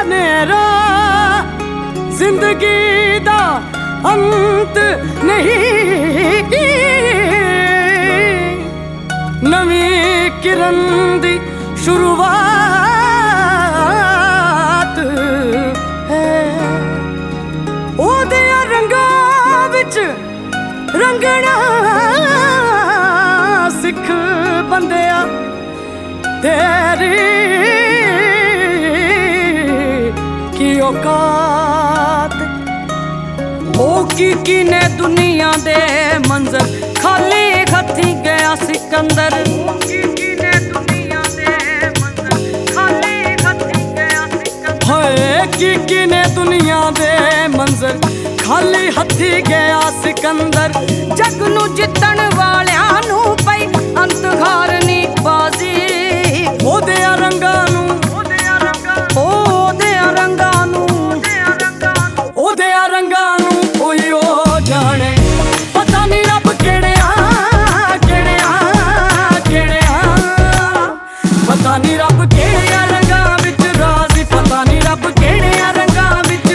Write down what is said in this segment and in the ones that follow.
नेरा जिंदगी दा अंत नहीं, नवी किरण दी शुरुआत है। ओदे रंगां विच रंगना सिख बंदिया, तेरी की औकात। ओ की ने दुनिया दे मंजर खाली हथी गया सिकंदर। की ने दुनिया दे मंजर खाली हथी गया सिकंदर। जग नू जितण वालियां नू पई अंत हारनी बाजी। ओदे रंगां नू ओयो जाने, पता नहीं रब केड़िया पता नहीं रब केड़िया रंगां विच राजी। पता नहीं रब केड़िया रंगां विच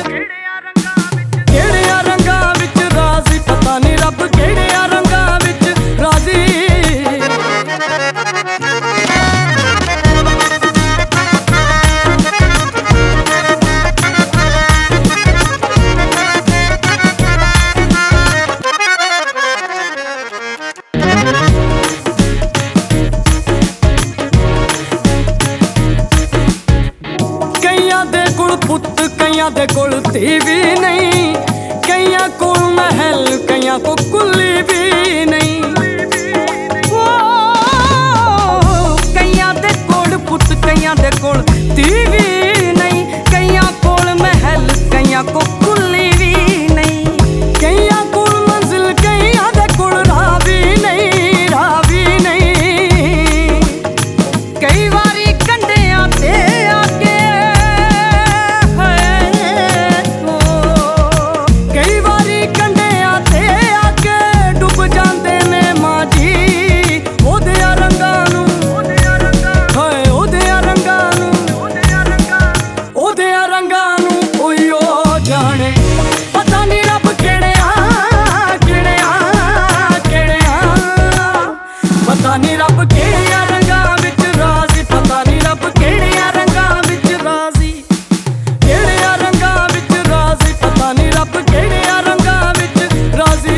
राजी। पता नहीं रब केड़िया रंगां विच राजी। पुत कईयां दे कोल धी भी नहीं, कईयां कोल महल कईयां को कुल्ली भी नहीं। ओ कईयां दे कोल पुत कईयां दे कोल धी भी नहीं, कईयां कोल महल कईयां को कुल्ली भी नहीं। कईयां कोल मंजिल कईयां दे कोल राह भी नहीं। कई बारी कंढियां ते आके पता नहीं रब केड़िया रंगां विच राजी। पता नहीं रब केड़िया रंगां विच राजी। केड़िया रंगां विच राजी। पता नहीं रब केड़िया रंगां विच राजी।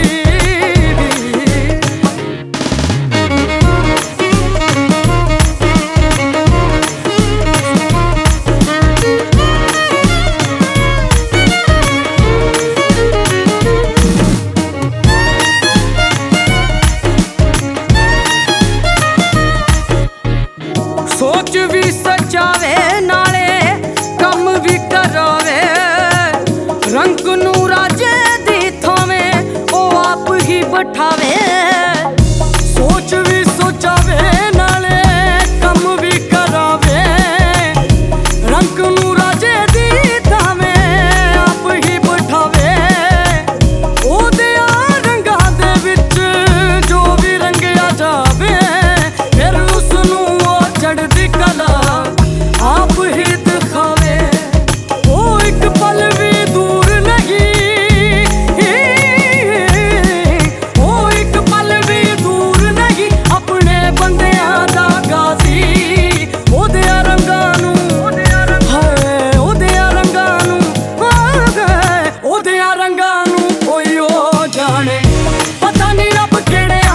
सोच भी सजावे नाले कम भी करावे, रंग नू राजे दी थावें ओ आप ही बैठावे। सोच भी सोचावे नाले कम भी करावे, रंग नू राजे दी थावें आप ही बैठावे। ओदे रंगां दे विच जो भी रंगिया जावे, फिर उसनू चढ़दी कला आप ही दिखावे। ओ एक पल भी दूर नहीं, ओ एक पल भी दूर नहीं अपने बंदियां दा गाजी। ओदे रंगां नू ओदे रंगां नू ओयो जाने। पता नहीं रब केड़िया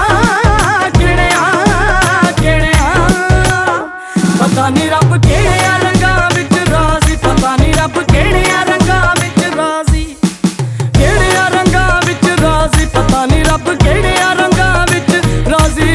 पता नहीं रब केड़िया रंगां विच राजी। पता नहीं रब केड़िया रंगां विच राजी। केड़िया रंगां विच राजी। पता नहीं रब केड़िया रंगां विच राजी।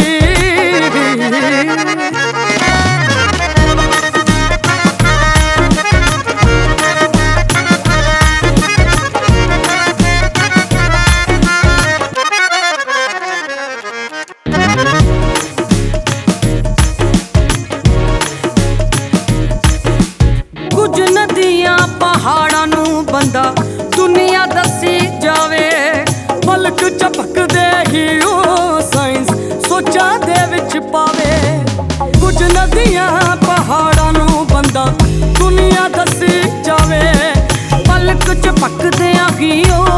पहाड़ां नू बंदा दुनिया दसी जावे, पलक झपकदे ही ओ साइंस सोचा दे विच पावे। कुछ नदियां पहाड़ां नू बंदा दुनिया दसी जावे, ਇਸ਼ਕ ਚ ਪੱਕਦੇ ਆ ਹੀ ਉਹ